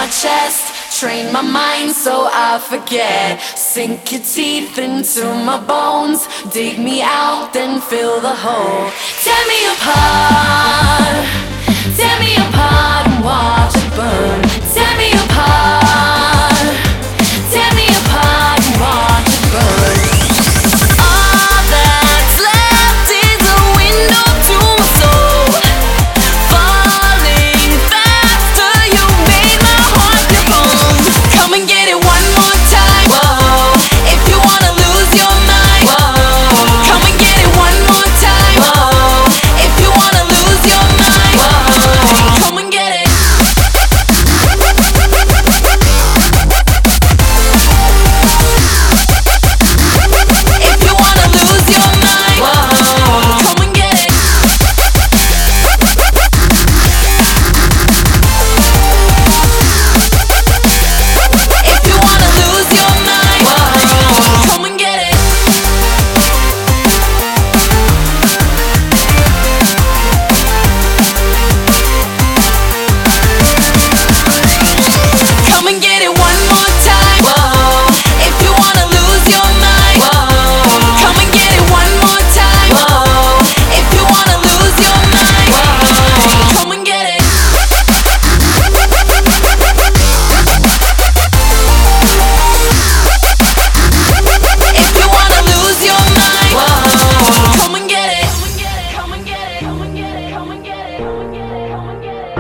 chest, train my mind so I forget. Sink your teeth into my bones, dig me out, then fill the hole. Tear me apart, and watch it burn. Tear me apart, and watch it burn. All that's left is a window to my soul. Falling faster, you made my heart your home. Come and get it one more time. Whoa. If you wanna lose your mind. Whoa. Come and get it one more time. Whoa. If you wanna lose your mind. Whoa. Come and get it. If you wanna lose your mind. Whoa. Come and get it. If you wanna lose your mind. Whoa. Come and get it. Come and get it one more time. Whoa. If you wanna lose your mind. Whoa. Come and get it one more time. Whoa. If you wanna lose your mind. Whoa. Come and get it. If you wanna lose your mind. Whoa. Come and get it. Come and get it. Come and get it. Come and get it. Come and get it. Come and get it.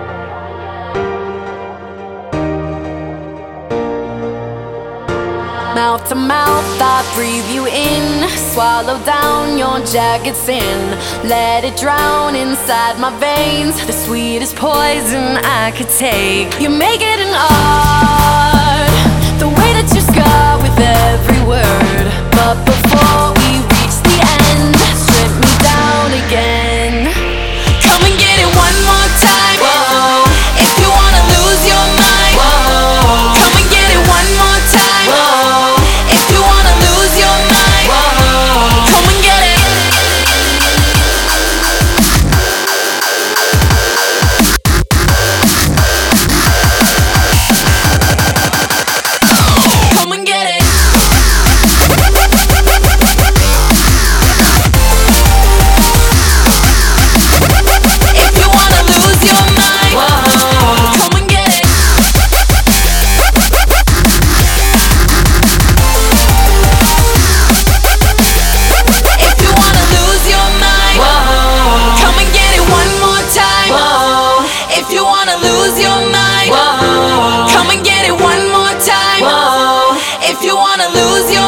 Mouth to mouth, I breathe you in. Swallow down your jagged sin. Let it drown inside my veins. The sweetest poison I could take. You make it an art, the way that you scar with every word. But before we reach the end, strip me down again. Come and get it one more time. Whoa. If you wanna lose your mind. Whoa. Come and get it one more time. Whoa. If you wanna lose your mind. Whoa. Come and get it. Come and get it. If you wanna lose your mind. Whoa. Come and get it. If you wanna lose your mind. Whoa. Come and get it one more time. Whoa. If you wanna lose your mind. Whoa. Come and get it one more time. Whoa. If you wanna lose your